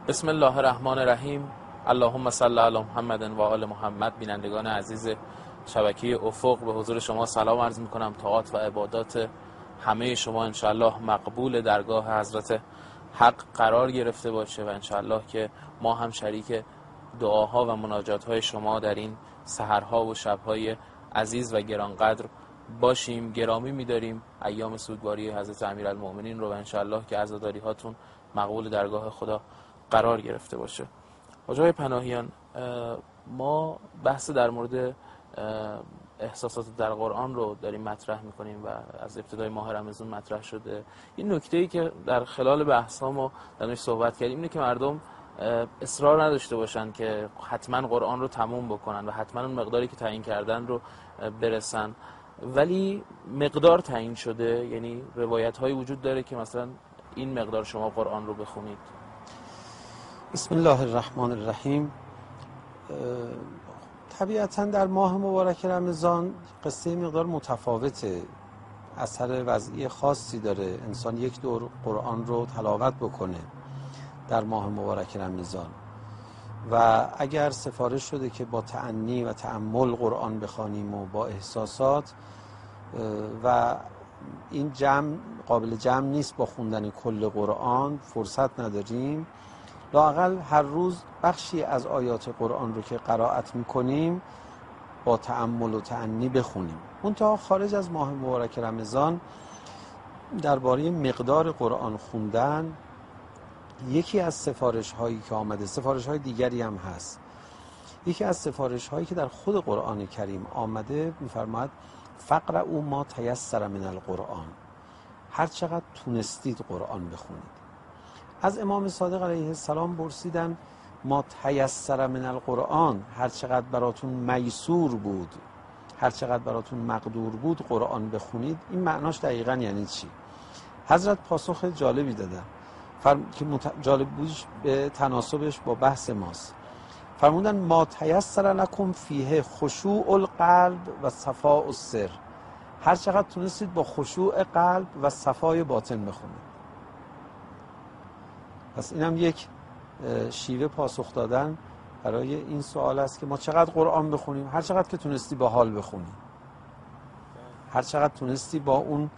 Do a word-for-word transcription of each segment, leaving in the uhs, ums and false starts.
بسم الله الرحمن الرحیم. اللهم صل علی محمد و آل محمد. بینندگان عزیز شبکه افق، به حضور شما سلام عرض میکنم. طاعات و عبادات همه شما انشاءالله مقبول درگاه حضرت حق قرار گرفته باشه و انشاءالله که ما هم شریک دعاها و مناجاتهای شما در این سحرها و شبهای عزیز و گرانقدر باشیم. گرامی می‌داریم ایام سوگواری حضرت امیرالمؤمنین رو و انشاءالله که عزاداری هاتون مقبول درگاه خدا قرار گرفته باشه. حاجی پناهیان، ما بحث در مورد احساسات در قرآن رو داریم مطرح میکنیم و از ابتدای ماه رمضان مطرح شده. این نکته‌ای که در خلال بحث‌ها ما درش صحبت کردیم اینه که مردم اصرار نداشته باشن که حتما قرآن رو تموم بکنن و حتما اون مقداری که تعیین کردن رو برسن، ولی مقدار تعیین شده. یعنی روایت‌هایی وجود داره که مثلا این مقدار شما قرآن رو بخونید. بسم الله الرحمن الرحیم. طبیعتاً در ماه مبارک رمضان قصه مقدار متفاوته، اثر وضعی خاصی داره. انسان یک دور قرآن رو تلاوت بکنه در ماه مبارک رمضان و اگر سفارش شده که با تأنی و تأمل قرآن بخوانیم و با احساسات، و این جمع قابل جمع نیست با خوندن کل قرآن، فرصت نداریم، لااقل هر روز بخشی از آیات قرآن رو که قرائت میکنیم با تأمل و تأنی بخونیم. منتها خارج از ماه مبارک رمضان درباره مقدار قرآن خوندن یکی از سفارش هایی که آمده، سفارش های دیگری هم هست، یکی از سفارش هایی که در خود قرآن کریم آمده میفرماید فقرؤوا ما تیسر من القرآن، هر چقدر تونستید قرآن بخونید. از امام صادق علیه السلام پرسیدن ما تیسر من القرآن، هر چقدر براتون میسور بود، هر چقدر براتون مقدور بود قرآن بخونید، این معناش دقیقاً یعنی چی؟ حضرت پاسخ جالبی دادن فرم... که مت... جالب بودش به تناسبش با بحث ماست. فرمودن ما تیسر لکم فیه خشوع القلب و صفاء السر، هر چقدر تونستید با خشوع قلب و صفای باطن بخونید. پس اینم یک شیوه پاسخ دادن برای این سوال است که ما چقدر قرآن بخونیم. هر چقدر که تونستی با حال بخونی، هر چقدر تونستی با اون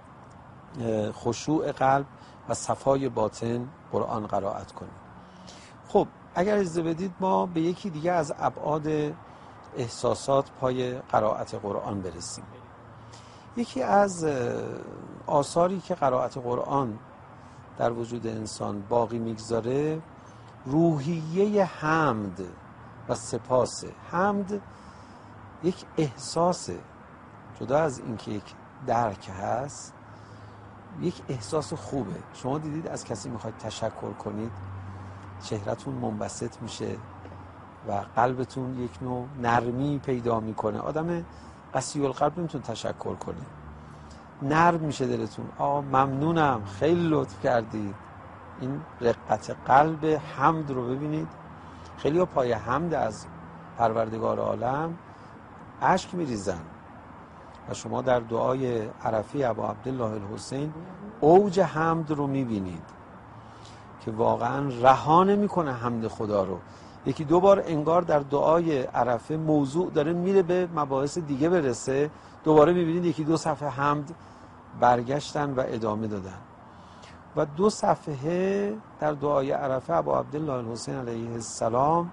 خشوع قلب و صفای باطن قرآن قرائت کنی. خب اگر اجازه بدید ما به یکی دیگه از ابعاد احساسات پای قرائت قرآن برسیم. یکی از آثاری که قرائت قرآن در وجود انسان باقی میگذاره روحیه حمد و سپاسه. حمد یک احساسه، جدا از اینکه یک درک هست، یک احساس خوبه. شما دیدید از کسی میخواید تشکر کنید چهرهتون منبسط میشه و قلبتون یک نوع نرمی پیدا میکنه. آدم قسی القلب نمیتونه تشکر کنه، نرم میشه دلتون. آه ممنونم، خیلی لطف کردید. این رقت قلب حمد رو ببینید. خیلی ها پای حمد از پروردگار عالم اشک میریزن و شما در دعای عرفی ابا عبدالله الحسین اوج حمد رو میبینید که واقعا رها نمیکنه حمد خدا رو. یکی دو بار انگار در دعای عرفه موضوع داره میره به مباحث دیگه برسه، دوباره میبینید یکی دو صفحه حمد برگشتن و ادامه دادن. و دو صفحه در دعای عرفه ابا عبدالله الحسین علیه السلام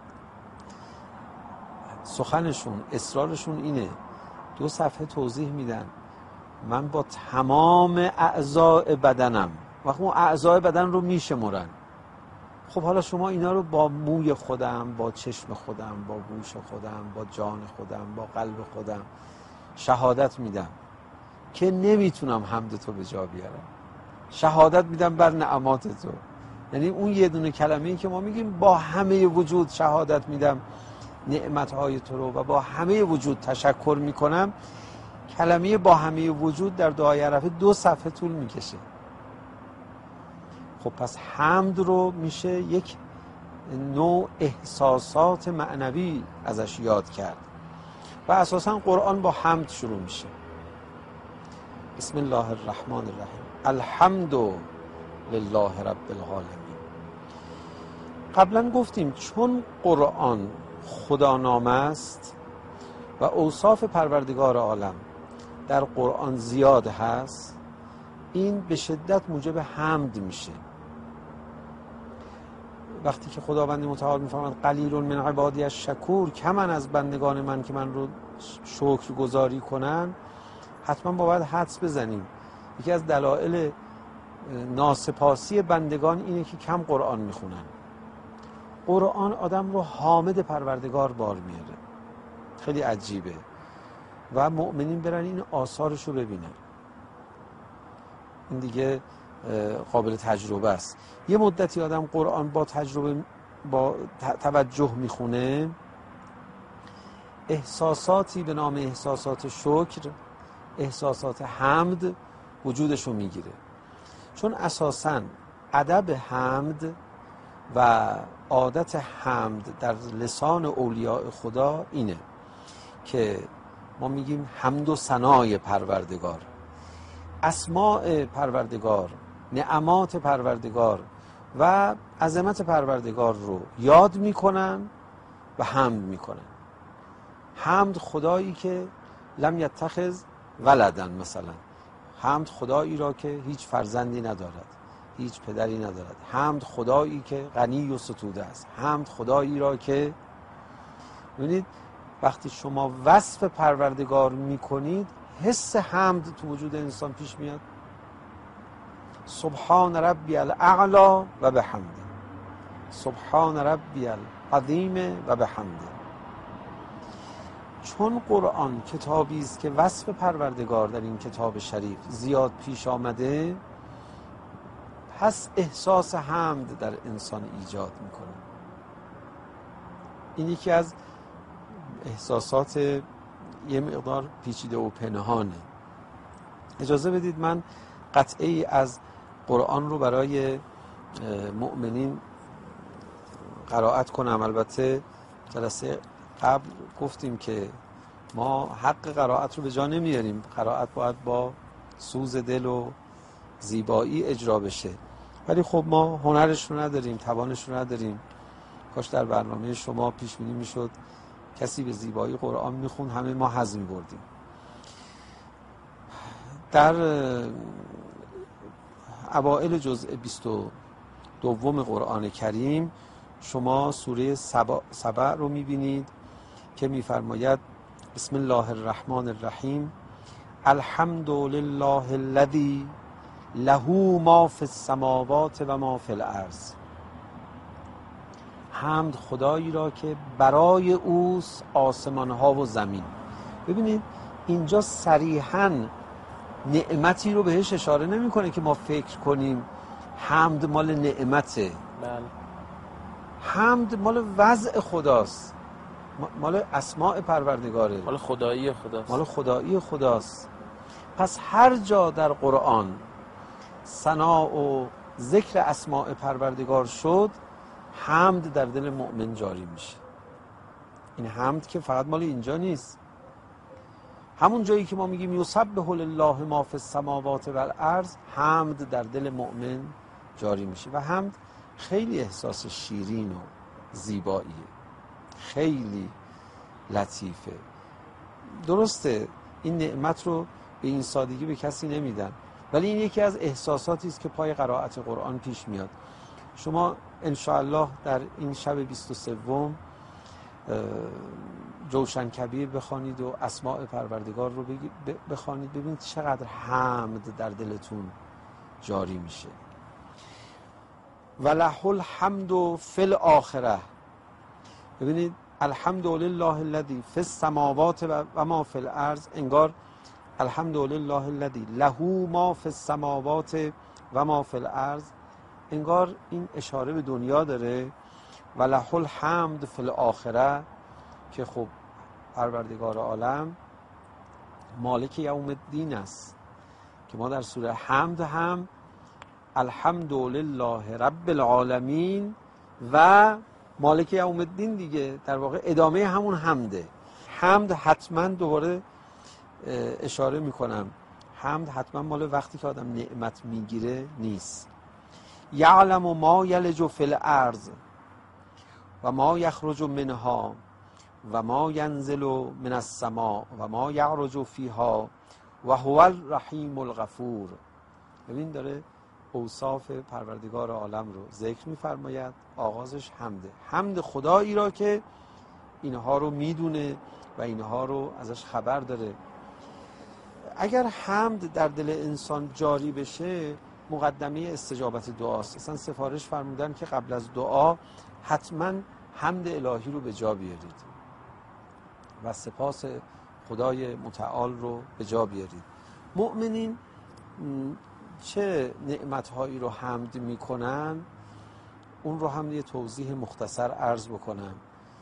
سخنشون، اصرارشون اینه، دو صفحه توضیح میدن من با تمام اعضاء بدنم، وقت اون اعضاء بدن رو میشمرن. خب حالا شما اینا رو با موی خودم، با چشم خودم، با گوش خودم، با جان خودم، با قلب خودم شهادت میدم که نمیتونم حمد تو به جا بیارم، شهادت میدم بر نعمات تو. یعنی اون یه دونه کلمه‌ای که ما میگیم با همه وجود شهادت میدم نعمتهای تو رو و با همه وجود تشکر میکنم، کلمه با همه وجود در دعای عرفه دو صفحه طول میکشه. خب پس حمد رو میشه یک نوع احساسات معنوی ازش یاد کرد و اساساً قرآن با حمد شروع میشه. بسم الله الرحمن الرحیم. الحمد لله رب العالمین. قبلا گفتیم چون قرآن خدا نام است و اوصاف پروردگار عالم در قرآن زیاد هست، این به شدت موجب حمد میشه. وقتی که خداوند متعال میفرماید قلیل من عبادی الشکور، کمن از بندگان من که من رو شکر گزاری کنن، حتما باید حدس بزنیم یکی از دلایل ناسپاسی بندگان اینه که کم قرآن میخونن. قرآن آدم رو حامد پروردگار بار میاره، خیلی عجیبه و مؤمنین برن این آثارش رو ببینن. این دیگه قابل تجربه است. یه مدتی آدم قرآن با تجربه با توجه میخونه، احساساتی به نام احساسات شکر، احساسات حمد وجودش رو میگیره. چون اساساً ادب حمد و عادت حمد در لسان اولیاء خدا اینه که ما میگیم حمد و ثنای پروردگار، اسماء پروردگار، نعمات پروردگار و عظمت پروردگار رو یاد میکنن و حمد میکنن. حمد خدایی که لم یتخذ ولدن، مثلا حمد خدایی را که هیچ فرزندی ندارد، هیچ پدری ندارد. حمد خدایی که غنی و ستوده است. حمد خدایی را که، ببینید وقتی شما وصف پروردگار میکنید حس حمد تو وجود انسان پیش میاد. سبحان ربی الاعلی و بحمده، سبحان ربی العظیم و بحمده. چون قرآن کتابی است که وصف پروردگار در این کتاب شریف زیاد پیش آمده، پس احساس حمد در انسان ایجاد میکنه. این یکی از احساسات یه مقدار پیچیده و پنهانه. اجازه بدید من قطعی از قرآن رو برای مؤمنین قرائت کنم. البته جلسه قبل گفتیم که ما حق قرائت رو به جا نمیاریم، قرائت باید با سوز دل و زیبایی اجرا بشه، ولی خب ما هنرش رو نداریم، توانش رو نداریم. کاش در برنامه شما پیش بینی میشد کسی به زیبایی قرآن میخون، همه ما حظ میبردیم. در اوائل جزء بیست و دوم قرآن کریم شما سوره سبع, سبع رو میبینید که میفرماید بسم الله الرحمن الرحیم الحمد لله الذی له ما فی السماوات و ما فی الارض. حمد خدایی را که برای اوست آسمان ها و زمین. ببینید اینجا صریحاً نعمتی رو بهش اشاره نمی کنه که ما فکر کنیم حمد مال نعمته. بله. حمد مال وضع خداست، مال اسماء پروردگاره، مال خدایی خداست، مال خدایی خداست. پس هر جا در قرآن ثنا و ذکر اسماء پروردگار شد، حمد در دل مؤمن جاری میشه. این حمد که فقط مال اینجا نیست، همون جایی که ما میگیم یسبح لله ما فی السماوات و الارض، حمد در دل مؤمن جاری میشه. و حمد خیلی احساس شیرین و زیباییه، خیلی لطیفه. درسته این نعمت رو به این سادگی به کسی نمیدن، ولی این یکی از احساساتی است که پای قرائت قرآن پیش میاد. شما انشاءالله در این شب بیست و سوم جوشن کبیر بخوانید و اسماء پروردگار رو بخوانید، ببینید چقدر حمد در دلتون جاری میشه. وله الحمد فی الاخره. ببینید الحمد لله الذی فی السماوات و ما فی الارض، انگار الحمد لله الذی له ما فی السماوات و ما فی الارض، انگار این اشاره به دنیا داره. وله الحمد فی الاخره، که خب پروردگار عالم مالک یوم الدین است، که ما در سوره حمد هم الحمد لله رب العالمین و مالک یوم الدین دیگه، در واقع ادامه همون حمده. حمد حتما دوباره اشاره میکنم، حمد حتما مال وقتی که آدم نعمت میگیره نیست. یعلم ما یلج فی الارض و ما یخرج منها و ما ینزل من السماء و ما یعرج فیها و هو الرحیم الغفور. ببین داره اوصاف پروردگار عالم رو ذکر می‌فرماید. آغازش حمده، حمد خدایی را که اینها رو میدونه و اینها رو ازش خبر داره. اگر حمد در دل انسان جاری بشه مقدمه استجابت دعاست. اصلا سفارش فرمودن که قبل از دعا حتما حمد الهی رو به جا بیارید و سپاس خدای متعال رو به جا بیارید. مؤمنین چه نعمتهایی رو حمد میکنن اون رو هم یه توضیح مختصر عرض بکنم.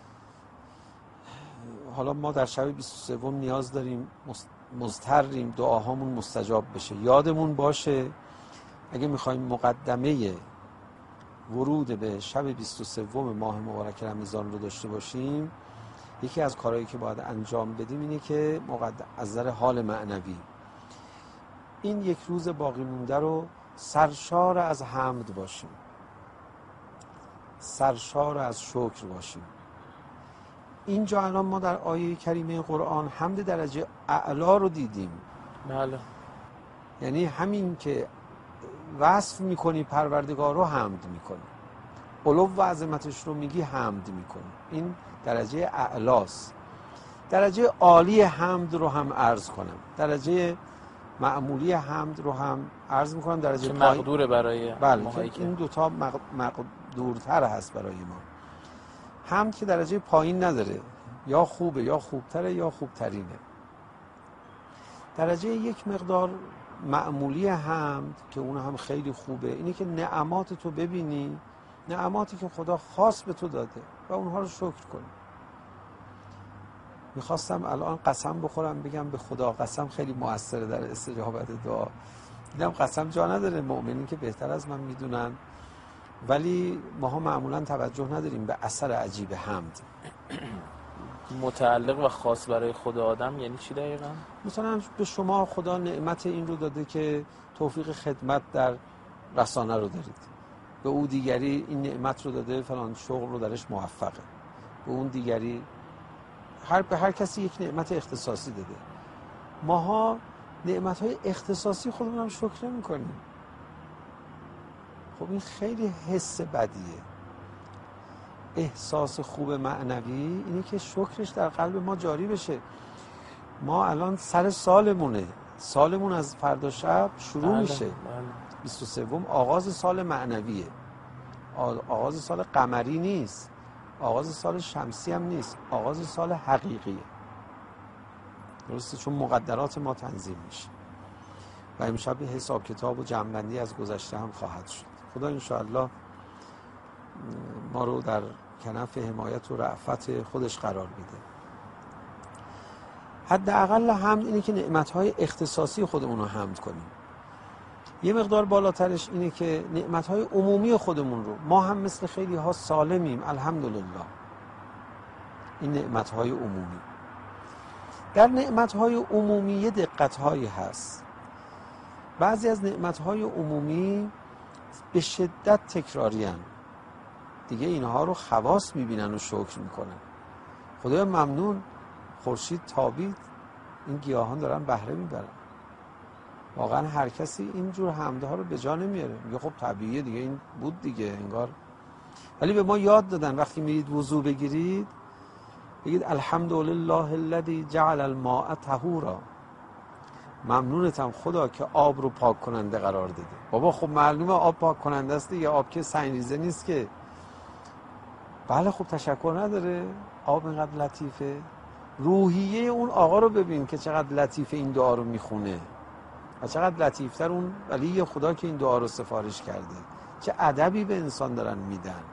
حالا ما در شب بیست و سوم نیاز داریم مضطریم دعاهامون مستجاب بشه. یادمون باشه اگه میخوایم مقدمه ورود به شب بیست و سوم ماه مبارک رمضان رو داشته باشیم، یکی از کارهایی که باید انجام بدیم اینه که مقدم از نظر حال معنوی این یک روز باقی مونده رو سرشار از حمد باشیم، سرشار از شکر باشیم. اینجا الان ما در آیه کریمه قرآن حمد درجه اعلا رو دیدیم. بله. یعنی همین که وصف میکنی پروردگار رو حمد میکنی، علو و عظمتش رو میگی حمد میکنی. این درجه اعلاست. درجه عالی حمد رو هم عرض کنم، درجه معمولی حمد رو هم عرض میکنم، درجه که مقدوره برای بله که این دوتا مق... مقدورتر هست برای ما. حمد که درجه پایین نداره، یا خوبه یا خوبتره یا خوبترینه. درجه یک مقدار معمولی حمد که اون هم خیلی خوبه اینه که نعمات تو ببینی، نعماتی که خدا خاص به تو داده و اونها رو شکر کنی. میخواستم الان قسم بخورم بگم به خدا قسم خیلی مؤثره در استجابت دعا. دیدم قسم جا نداره، مؤمنین که بهتر از من میدونن، ولی ماها معمولا توجه نداریم به اثر عجیب حمد. متعلق و خاص برای خدا آدم یعنی چی دقیقا؟ مثلا به شما خدا نعمت این رو داده که توفیق خدمت در رسانه رو دارید، به اون دیگری این نعمت رو داده فلان شغل رو درش موفقه، به اون دیگری هر به هر کسی یک نعمت اختصاصی داده. ماها نعمت‌های اختصاصی خودمون هم شکر نمی‌کنیم. خب این خیلی حس بدیه. احساس خوب معنوی اینه که شکرش در قلب ما جاری بشه. ما الان سر سالمونه، سالمون از فردا شب شروع بله، میشه. بله. بیست و سوم آغاز سال معنویه، آغاز سال قمری نیست، آغاز سال شمسی هم نیست، آغاز سال حقیقیه. درسته؟ چون مقدرات ما تنظیم میشه و امشب حساب کتاب و جمع‌بندی از گذشته هم خواهد شد. خدا انشاءالله ما رو در کنف حمایت و رأفت خودش قرار میده. حداقل حمد اینه که نعمت‌های اختصاصی خودمون رو حمد کنیم. یه مقدار بالاترش اینه که نعمت‌های عمومی خودمون رو، ما هم مثل خیلی ها سالمیم الحمدلله. این نعمت‌های عمومی. در نعمت‌های عمومی یه دقت‌هایی هست. بعضی از نعمت‌های عمومی به شدت تکراری هستند. دیگه اینها رو خواص می‌بینن و شکر می‌کنن. خدایا ممنون خورشید تابید، این گیاهان دارن بهره میبرن. واقعا هر کسی اینجور حمدها رو به جا نمیاره. میگه خب طبیعیه دیگه، این بود دیگه انگار. ولی به ما یاد دادن وقتی میرید وضو بگیرید بگید الحمدلله الذی جعل الماء طهورا، ممنونتم خدا که آب رو پاک کننده قرار داده. بابا خب معلومه آب پاک کننده است دیگه، آب که سنگریزه نیست که. بله خب تشکر نداره، آب اینقدر لطیفه. روحیه اون آقا رو ببین که چقدر لطیفه این دعا رو میخونه و چقدر لطیفتر اون ولی خدا که این دعا رو سفارش کرده. چه ادبی به انسان دارن میدن.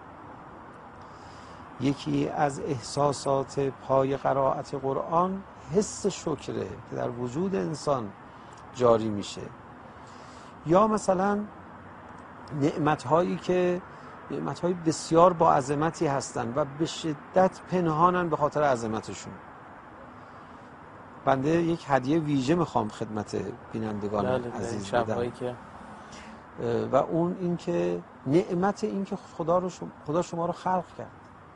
یکی از احساسات پای قرائت قرآن حس شکره که در وجود انسان جاری میشه. یا مثلا نعمت‌هایی که نعمت‌های بسیار با عظمتی هستن و به شدت پنهانن به خاطر عظمتشون. بنده یک هدیه ویژه میخوام خدمت بینندگان بله عزیز بدم که و اون این که نعمت این که خدا رو شما خدا شما رو خلق کرد.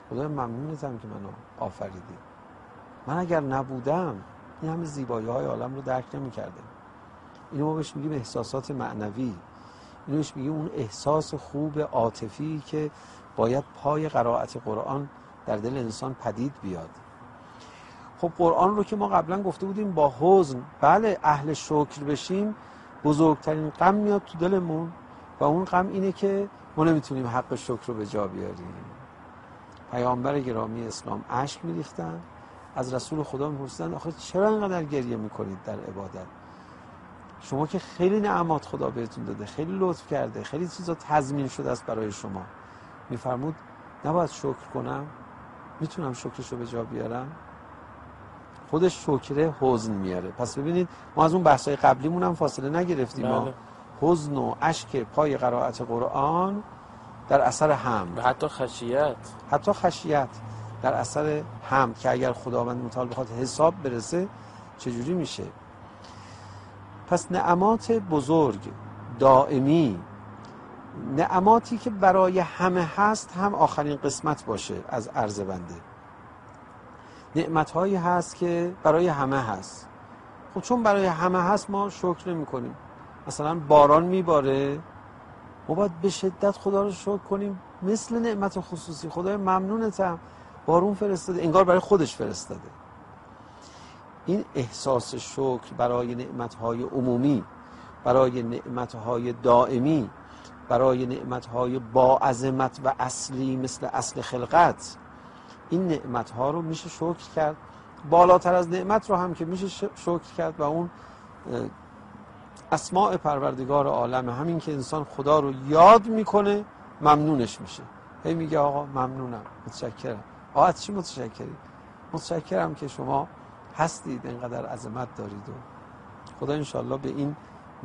خدای ممنونتم که منو آفریدی. من اگر نبودم این همه زیبایی های عالم رو درک نمی کردم. اینو ما بهش میگیم احساسات معنوی. اینو بهش میگیم اون احساس خوب عاطفی که باید پای قرائت قرآن در دل انسان پدید بیاد. خب قرآن رو که ما قبلا گفته بودیم با حزن، بله اهل شکر بشیم، بزرگترین غم میاد تو دلمون و اون غم اینه که ما نمیتونیم حق شکر رو به جا بیاریم. پیامبر گرامی اسلام اشک میریختن، از رسول خدا میپرسیدن آخه چرا اینقدر گریه میکنید در عبادت؟ شما که خیلی نعمات خدا بهتون داده، خیلی لطف کرده، خیلی چیزا تضمین شده است برای شما. میفرمود نباید شکر کنم؟ میتونم شکرشو به جا بیارم؟ خودش شکر حزن میاره. پس ببینید ما از اون بحثای قبلیمون هم فاصله نگرفتیم. ما حزن و اشک پای قرائت قرآن در اثر حمد و حتی خشیت حتی خشیت در اثر حمد که اگر خداوند متعال بخواد حساب برسه چجوری میشه. پس نعمات بزرگ دائمی، نعماتی که برای همه هست هم آخرین قسمت باشه از عرض بنده. نعمت‌هایی هست که برای همه هست. خب چون برای همه هست ما شکر نمی کنیم. مثلا باران میباره، ما باید به شدت خدا رو شکر کنیم، مثل نعمت خصوصی. خدای ممنونتم بارون فرستاده، انگار برای خودش فرستاده. این احساس شکر برای نعمت‌های عمومی، برای نعمت‌های دائمی، برای نعمت‌های با عظمت و اصلی مثل اصل خلقت، این نعمت‌ها رو میشه شکر کرد. بالاتر از نعمت رو هم که میشه شکر کرد و اون اسماء پروردگار عالم، همین که انسان خدا رو یاد میکنه ممنونش میشه. هی میگه آقا ممنونم، متشکرم. آقا از چی متشکری؟ متشکرم که شما هستید، اینقدر عظمت دارید. و خدا انشالله به این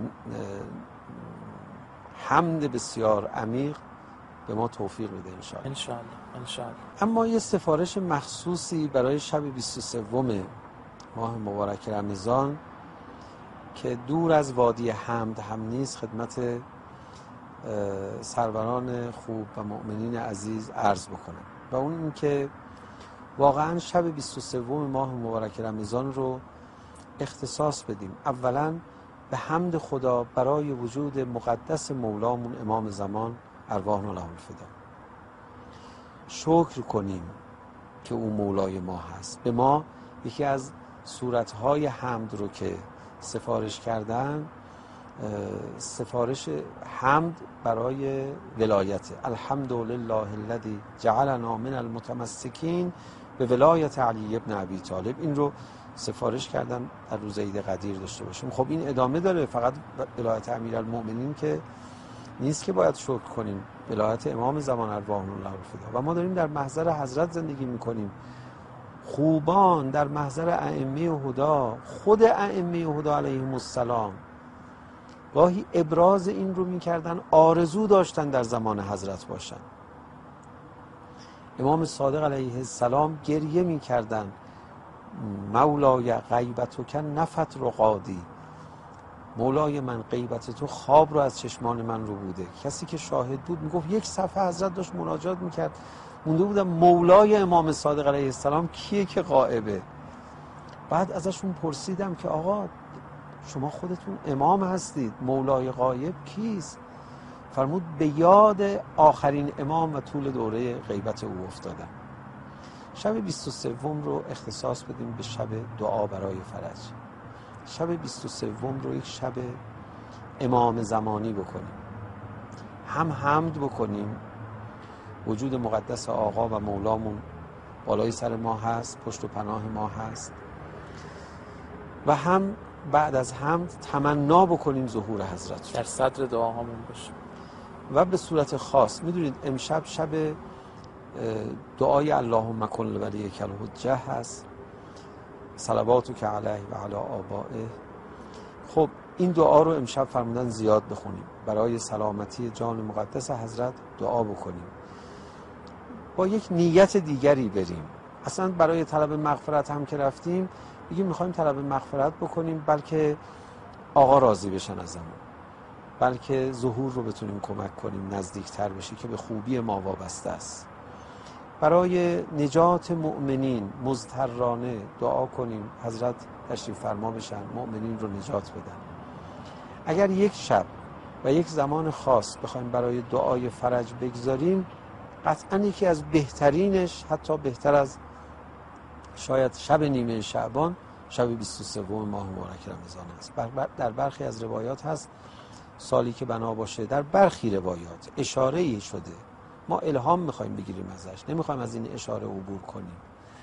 حمد بسیار عمیق به ما توفیق بده انشالله. انشالله انشالله. اما یه سفارش مخصوصی برای شب بیست و سوم ماه مبارک رمضان که دور از وادی حمد هم نیست خدمت سروران خوب و مؤمنین عزیز عرض بکنم، و اون این که واقعا شب بیست و سوم ماه مبارک رمضان رو اختصاص بدیم اولا به حمد خدا برای وجود مقدس مولامون امام زمان ارواحنا له الفدا. شکر کنیم که او مولای ما هست. به ما یکی از صورتهای حمد رو که سفارش کردن، سفارش حمد برای ولایت. الحمدلله الذی جعلنا من المتمسکین به ولایت علی ابن ابی طالب. این رو سفارش کردن در روز عید قدیر داشته باشیم. خب این ادامه داره، فقط ولایت امیرالمؤمنین که نیست که باید شکر کنیم، ولایت امام زمان ارواحنا له الفدا. و ما داریم در محضر حضرت زندگی میکنیم. خوبان در محضر ائمه هدا، خود ائمه هدا علیهم السلام گاهی ابراز این رو میکردن، آرزو داشتن در زمان حضرت باشن. امام صادق علیه السلام گریه میکردن مولای غیبتک نفت رقادی، مولای من غیبت تو خواب رو از چشمان من رو بوده. کسی که شاهد بود میگفت یک صفحه حضرت داشت مناجات میکرد، مونده بودم مولای امام صادق علیه السلام کیه که غائبه. بعد ازشون پرسیدم که آقا شما خودتون امام هستید، مولای غایب کیست؟ فرمود به یاد آخرین امام و طول دوره غیبت او افتادم. شب بیست و سوم رو اختصاص بدیم به شب دعا برای فرج. شب بیست و سوم رو یک شب امام زمانی بکنیم، هم حمد بکنیم، وجود مقدس آقا و مولامون بالای سر ما هست، پشت و پناه ما هست، و هم بعد از حمد تمنا بکنیم ظهور حضرت در صدر دعاهامون باشه. و به صورت خاص میدونید امشب شب دعای اللهم کن لولیک الحجه هست، صلواتک علیه و علی آبائه. خب این دعا رو امشب فرمودن زیاد بخونیم، برای سلامتی جان مقدس حضرت دعا بکنیم، با یک نیت دیگری بریم. اصلا برای طلب مغفرت هم که رفتیم بگیم میخوایم طلب مغفرت بکنیم، بلکه آقا راضی بشن ازمون، بلکه ظهور رو بتونیم کمک کنیم نزدیکتر بشی که به خوبی ما وابسته است. برای نجات مؤمنین مضطرانه دعا کنیم حضرت تشریف فرما بشن، مؤمنین رو نجات بدن. اگر یک شب و یک زمان خاص بخوایم برای دعای فرج بگذاریم، قطعاً یکی از بهترینش، حتی بهتر از شاید شب نیمه شعبان، شب بیست و سوم ماه مبارک رمضان است. در برخی از روایات هست سالی که بنا باشه، در برخی روایات اشاره‌ای شده، ما الهام میخوایم بگیریم ازش، نمیخوایم از این اشاره عبور کنیم.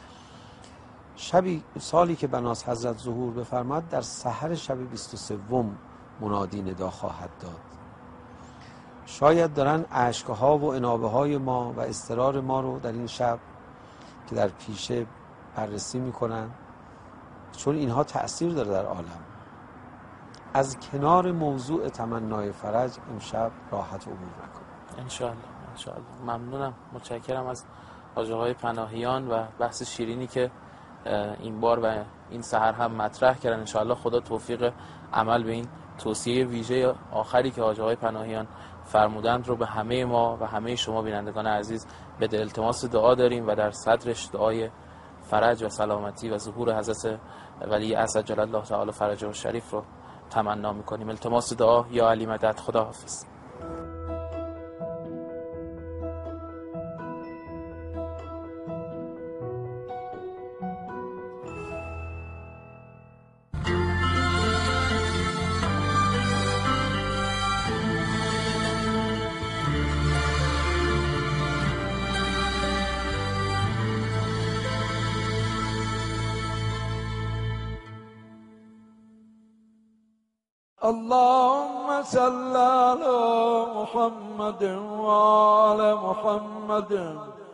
شبی سالی که بناست حضرت ظهور بفرماد، در سحر شب بیست و سوم منادی ندا خواهد داد. شاید دارن اشکها و انابه های ما و اضطرار ما رو در این شب که در پیشه بررسی میکنن، چون اینها تأثیر داره در عالم. از کنار موضوع تمنای فرج امشب راحت عبور نکنیم انشاءالله. انشاءالله. ممنونم، متشکرم از حاج آقای پناهیان و بحث شیرینی که این بار و این سحر هم مطرح کردن. انشاءالله خدا توفیق عمل به این توصیه ویژه آخری که حاج آقای پناهیان فرمودند رو به همه ما و همه شما بینندگان عزیز بده. التماس دعا داریم و در صدرش دعای فرج و سلامتی و ظهور حضرت ولی اسد جل الله تعالی فرجه و شریف رو تمنا میکنیم. التماس دعا. یا علی مدد. خدا حافظ. اللهم صل على محمد وعلى محمد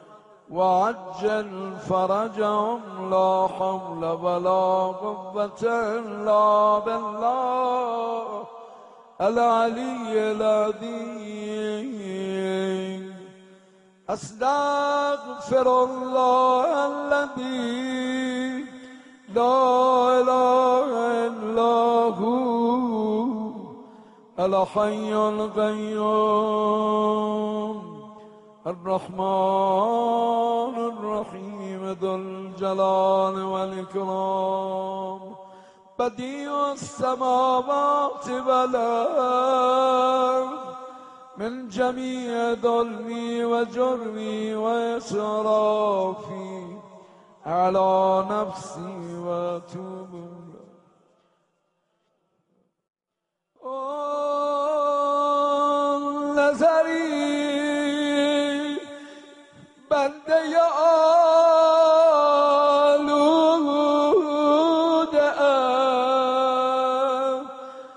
وعجل فرجهم لا حول ولا قوة إلا بالله العلي العظيم. أستغفر الله الذي لا إله إلا هو الحي القيوم الرحمن الرحيم ذو الجلال والإكرام بديع السماوات والأرض من جميع ظلمي وجرمي وإسرافي على نفسي وأتوب نظری بنده آلوده ام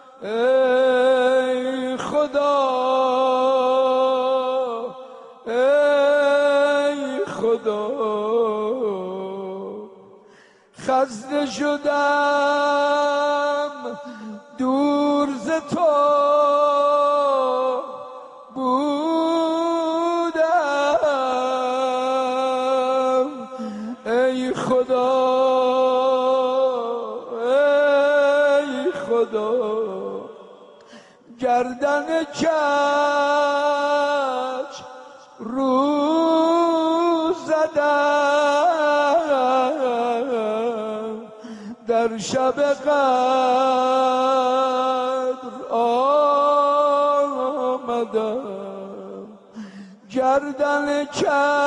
ای خدا ای خدا خسته شدم دور ز تو بودم ای خدا ای خدا گردن کج رو زدم در شب قدر آمدم گردن کج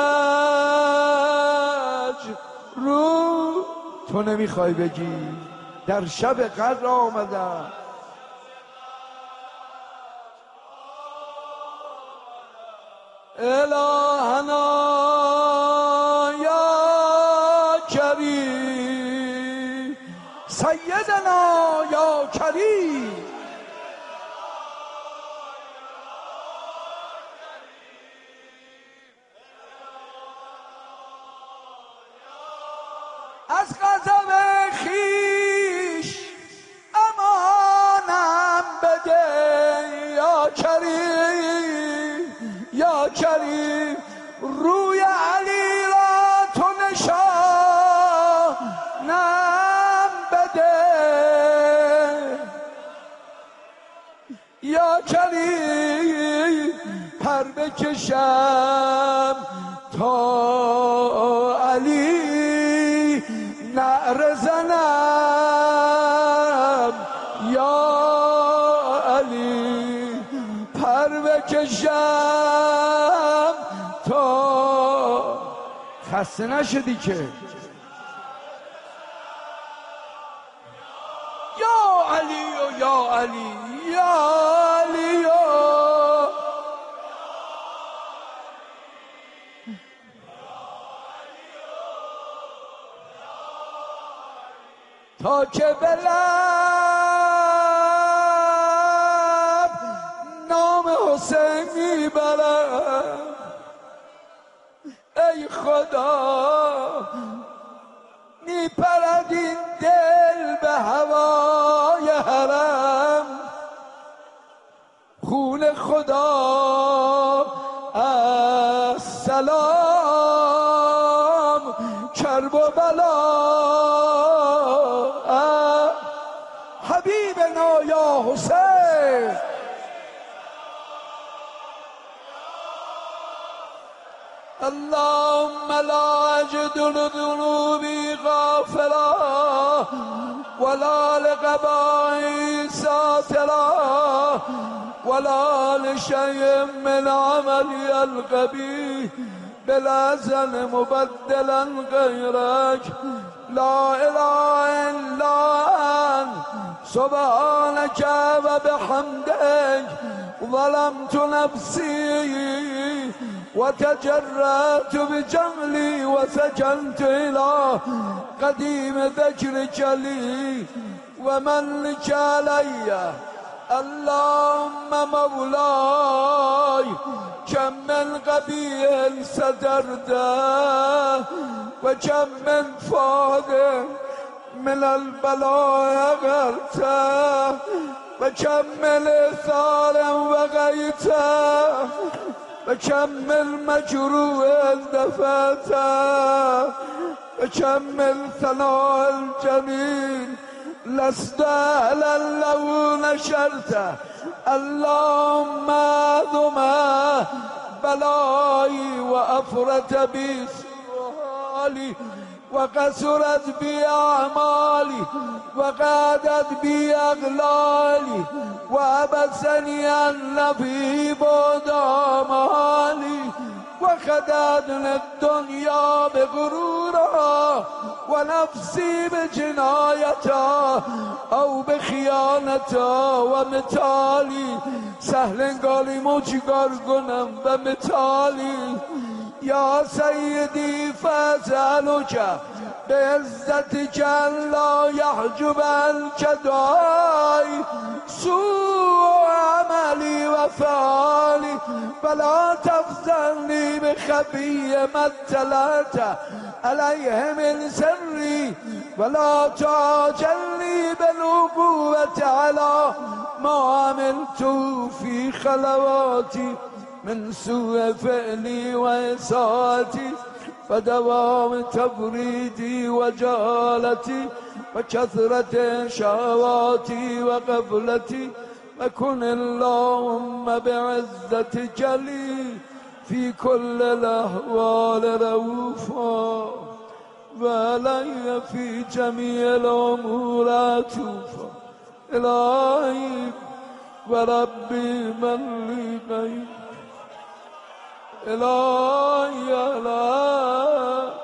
رو تو نمیخوای بگی در شب قدر آمدم الهنا یا کریم سیدنا یا کریم از غضب خویش امانم بده یا کریم یا کریم روی علی را تو نشانم بده یا کریم پر بکشم تا علی نعره زنم یا علی پر بکشم تا خسته نشدی که یا علی و یا علی یا علی و تا که به لب نام حسین میبرم ای خدا میپرد این دل به هوای حرم خون خدا السلام کرب و بلا حبیبنا یا حسین اللهم لا اجد لذنوبي غافلا ولا لقبائي ساترا ولا لشيء من عملي القبيح بلازم مبدلا غيرك لا اله الا انت سبحانك وبحمدك ظلمت نفسي وتجرأت بجهلي وسجنت إلى قديم ذكرك لي ومنك علي اللهم مولاي كم من قبيح سترته وكم من فاضل من البلاء غرته وكم من إثار وغيته وكم من مجروح دفعته وكم من ثناء الجميل لست أهلا لو نشرته اللهم أعظم بلائي وأفرت بي سؤالي وقصرت بي أعمالي وقادت بي أغلالي وأبسني النبي بعد آمالي وخدعتني الدنيا بغرورها ونفسي بجنايتها أو بخيانتها ومثالي سهل قالي موچیکار کنم به مثالی یا سیدی فاسألک بعزتك لا يحجب عنك دعائي سوء عملي وفعالي فلا تفزعني بخبي ما اطلعت عليه من سري ولا تعجلني بالعقوبة على ما عملت في خلواتي من سوء فعلي وإساءتي ودوام تبريدي وجهالتي وكثرة شهواتي وغفلتي وكن اللهم بعزتك لي في كل الأحوال رؤوفا وعلي في جميع الأمور عطوفا إلهي وربي من لي غيرك إلهي لا